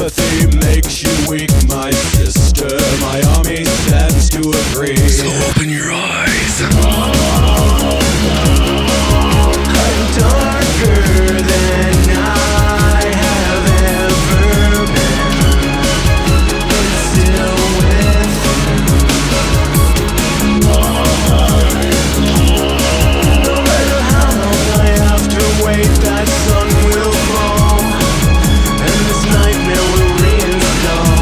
apathy makes you weak, my sister. My army stands to agree. So open your eyes. I'm darker than I have ever been, but still with no matter how long I have to wait, that sun will fall, and this nightmare will reinstall.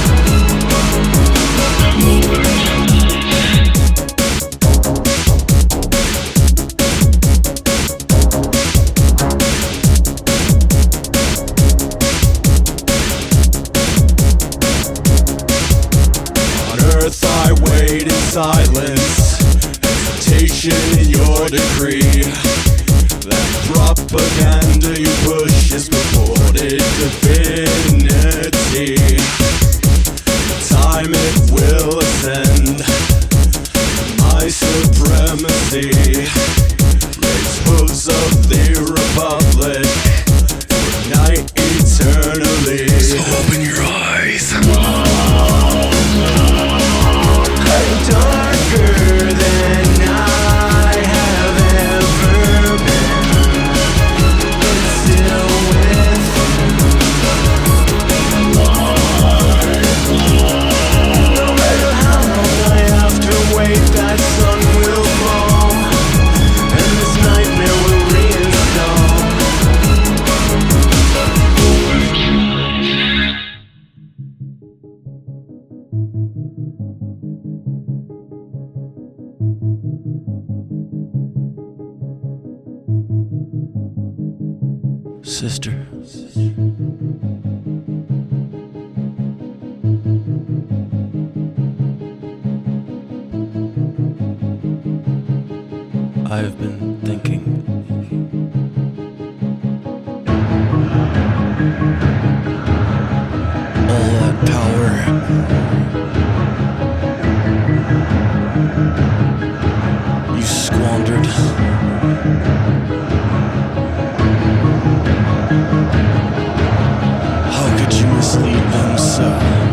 On earth I wait in silence, hesitation in your decree. That propaganda you push is purported divinity. Time it will ascend, my supremacy. Raise hooves of the republic, ignite eternally. So open your eyes. I'm darker than I have ever been, but still with no matter how long I have to wait, that sun will fall, and this nightmare will reinstall. Sister. I've been thinking. All that power. You squandered. How could you mislead them so?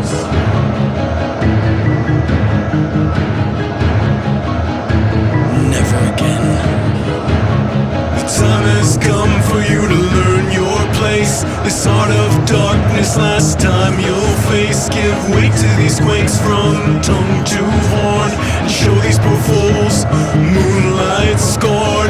Never again. The time has come for you to learn your place. This art of darkness, last time you'll face. Give weight to these quakes from tongue to horn, and show these poor fools moonlight scorn.